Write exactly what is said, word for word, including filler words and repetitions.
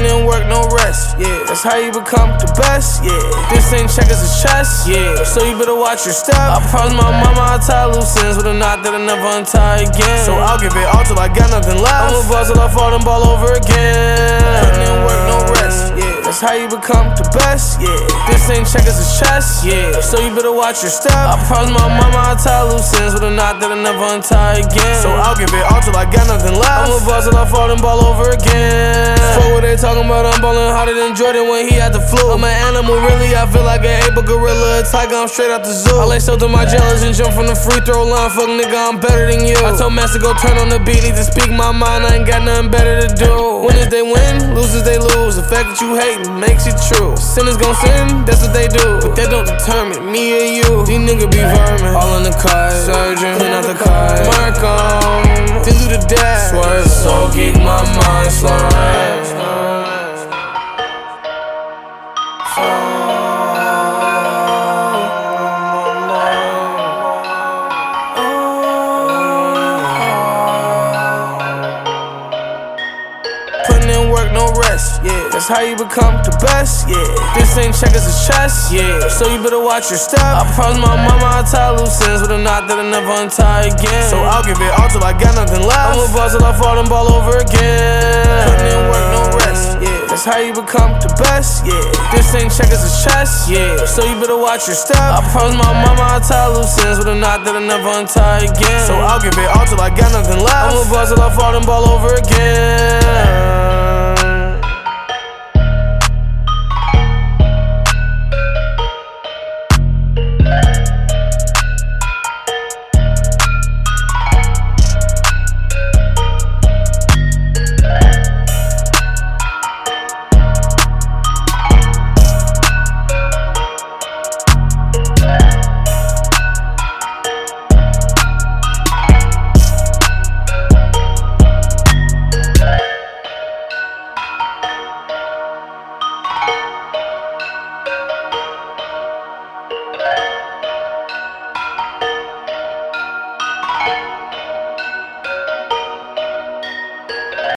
in work, no rest, yeah. That's how you become the best, yeah. This ain't checkers, it's chess, yeah. So you better watch your step. I promise my mama I'll tie loose ends with a knot that I never untie again. So I'll give it all till I got nothing left. I'ma buzz till I fall and ball over again. Putting in work, no rest, yeah. That's how you become the best, yeah. This ain't checkers, it's chess, yeah. So you better watch your step. I promise my mama I'll tie loose ends with a knot that I never untie again. So I'll give it all till I got nothing left. I'ma buzz till I fall and ball over again. Fuck what they talking about, I'm ballin' harder than Jordan when he had the flu. I'm an animal, really, I feel like an ape, a gorilla, a tiger, I'm straight out the zoo. I lace up to my jealous and jump from the free throw line. Fuck nigga, I'm better than you. I told Master go turn on the beat, need to speak my mind, I ain't got nothing better to do. Winners they win, losers they lose. The fact that you hatin' makes it true. Sinners gon' sin, that's what they do. But that don't determine me or you. These niggas be vermin, all in the car. Surgeon, clean out the car. Mark on, then do the dash. Swerve, so geek my mind slide. Putting in work, no rest, yeah. That's how you become the best, yeah. This ain't checkers, it's chess, yeah. So you better watch your step. I promise my mama I'll tie loose ends with a knot that I never untie again. So I'll give it all till I got nothing left. I'ma buzz till I fall and ball over again. Putting in work, no rest, yeah. That's how you become the best, yeah. This ain't checkers, it's chess, yeah. So you better watch your step. I promise my mama I'll tie loose ends with a knot that I never untie again. So I'll give it all till I got nothing left. I'ma buzz till I fall and ball over again.